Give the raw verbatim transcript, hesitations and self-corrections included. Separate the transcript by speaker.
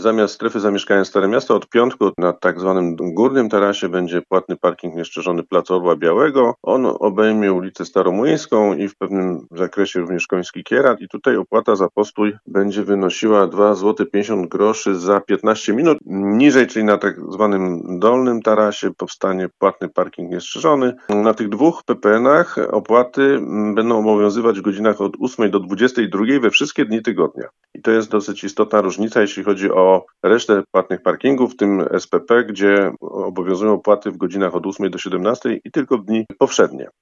Speaker 1: Zamiast strefy zamieszkania Stare Miasto od piątku na tak zwanym górnym tarasie będzie płatny parking nieszczerzony Placu Orła Białego. On obejmie ulicę Staromłyńską i w pewnym zakresie również Koński Kierat i tutaj opłata za postój będzie wynosiła dwa złote pięćdziesiąt groszy za piętnaście minut. Niżej, czyli na tak zwanym dolnym tarasie powstanie płatny parking niestrzeżony. Na tych dwóch P P N-ach opłaty będą obowiązywać w godzinach od ósmej do dwudziestej drugiej we wszystkie dni tygodnia. I to jest dosyć istotna różnica, jeśli chodzi o resztę płatnych parkingów, w tym S P P, gdzie obowiązują opłaty w godzinach od ósmej do siedemnastej i tylko w dni powszednie.